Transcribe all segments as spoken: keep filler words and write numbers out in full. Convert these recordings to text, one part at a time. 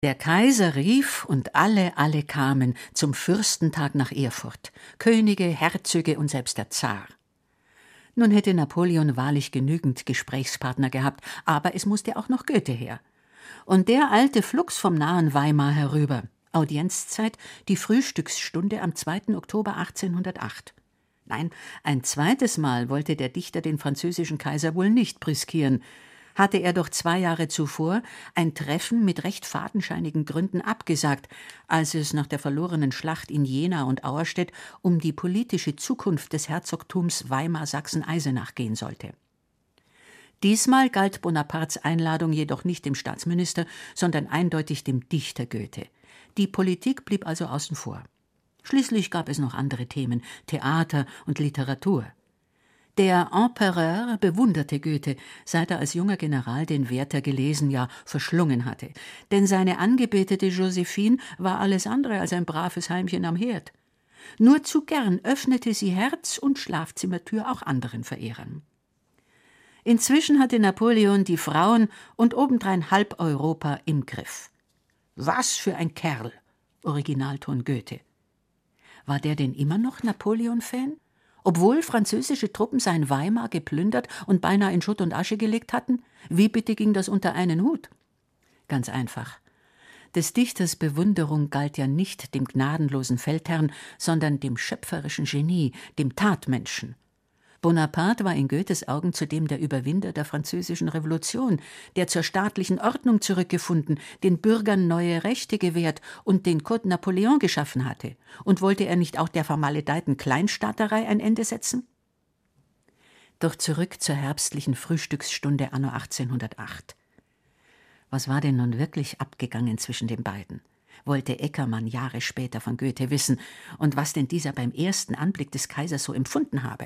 Der Kaiser rief und alle, alle kamen zum Fürstentag nach Erfurt, Könige, Herzöge und selbst der Zar. Nun hätte Napoleon wahrlich genügend Gesprächspartner gehabt, aber es musste auch noch Goethe her. Und der eilte flugs vom nahen Weimar herüber. Audienzzeit die Frühstücksstunde am zweiten Oktober achtzehnhundertacht. Nein, ein zweites Mal wollte der Dichter den französischen Kaiser wohl nicht briskieren. Hatte er doch zwei Jahre zuvor ein Treffen mit recht fadenscheinigen Gründen abgesagt, als es nach der verlorenen Schlacht in Jena und Auerstedt um die politische Zukunft des Herzogtums Weimar-Sachsen-Eisenach gehen sollte. Diesmal galt Bonapartes Einladung jedoch nicht dem Staatsminister, sondern eindeutig dem Dichter Goethe. Die Politik blieb also außen vor. Schließlich gab es noch andere Themen, Theater und Literatur. Der Empereur bewunderte Goethe, seit er als junger General den Werther gelesen, ja verschlungen hatte. Denn seine angebetete Josephine war alles andere als ein braves Heimchen am Herd. Nur zu gern öffnete sie Herz und Schlafzimmertür auch anderen Verehrern. Inzwischen hatte Napoleon die Frauen und obendrein halb Europa im Griff. Was für ein Kerl! Originalton Goethe. War der denn immer noch Napoleon-Fan? Obwohl französische Truppen sein Weimar geplündert und beinahe in Schutt und Asche gelegt hatten? Wie bitte ging das unter einen Hut? Ganz einfach. Des Dichters Bewunderung galt ja nicht dem gnadenlosen Feldherrn, sondern dem schöpferischen Genie, dem Tatmenschen. Bonaparte war in Goethes Augen zudem der Überwinder der französischen Revolution, der zur staatlichen Ordnung zurückgefunden, den Bürgern neue Rechte gewährt und den Code Napoleon geschaffen hatte. Und wollte er nicht auch der vermaledeiten Kleinstaaterei ein Ende setzen? Doch zurück zur herbstlichen Frühstücksstunde anno achtzehnhundertacht. Was war denn nun wirklich abgegangen zwischen den beiden? Wollte Eckermann Jahre später von Goethe wissen, und was denn dieser beim ersten Anblick des Kaisers so empfunden habe.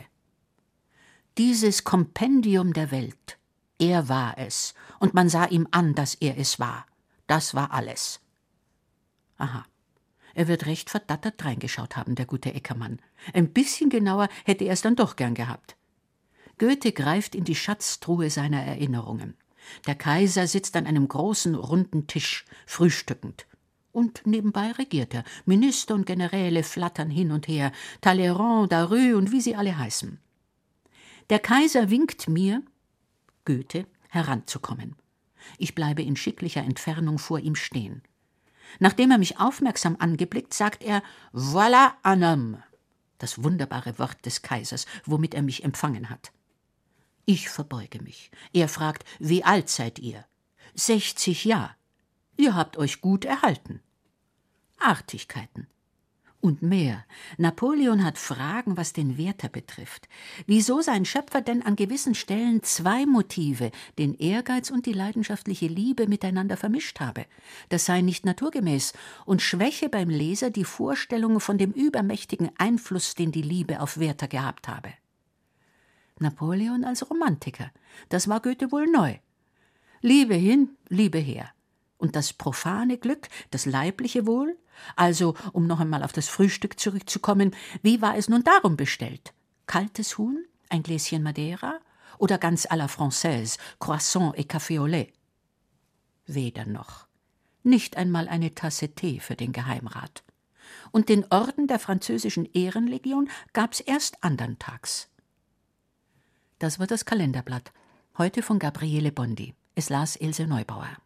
Dieses Kompendium der Welt, er war es, und man sah ihm an, dass er es war. Das war alles. Aha, er wird recht verdattert reingeschaut haben, der gute Eckermann. Ein bisschen genauer hätte er es dann doch gern gehabt. Goethe greift in die Schatztruhe seiner Erinnerungen. Der Kaiser sitzt an einem großen, runden Tisch, frühstückend. Und nebenbei regiert er. Minister und Generäle flattern hin und her, Talleyrand, Darue und wie sie alle heißen. Der Kaiser winkt mir, Goethe, heranzukommen. Ich bleibe in schicklicher Entfernung vor ihm stehen. Nachdem er mich aufmerksam angeblickt, sagt er, voilà un homme, das wunderbare Wort des Kaisers, womit er mich empfangen hat. Ich verbeuge mich. Er fragt, wie alt seid ihr? Sechzig Jahr. Ihr habt euch gut erhalten. Artigkeiten. Und mehr. Napoleon hat Fragen, was den Werther betrifft. Wieso sein Schöpfer denn an gewissen Stellen zwei Motive, den Ehrgeiz und die leidenschaftliche Liebe, miteinander vermischt habe. Das sei nicht naturgemäß und schwäche beim Leser die Vorstellung von dem übermächtigen Einfluss, den die Liebe auf Werther gehabt habe. Napoleon als Romantiker, das war Goethe wohl neu. Liebe hin, Liebe her. Und das profane Glück, das leibliche Wohl? Also, um noch einmal auf das Frühstück zurückzukommen, wie war es nun darum bestellt? Kaltes Huhn, ein Gläschen Madeira oder ganz à la Française, Croissant et Café au lait? Weder noch. Nicht einmal eine Tasse Tee für den Geheimrat. Und den Orden der französischen Ehrenlegion gab's erst andern Tags. Das war das Kalenderblatt, heute von Gabriele Bondi. Es las Else Neubauer.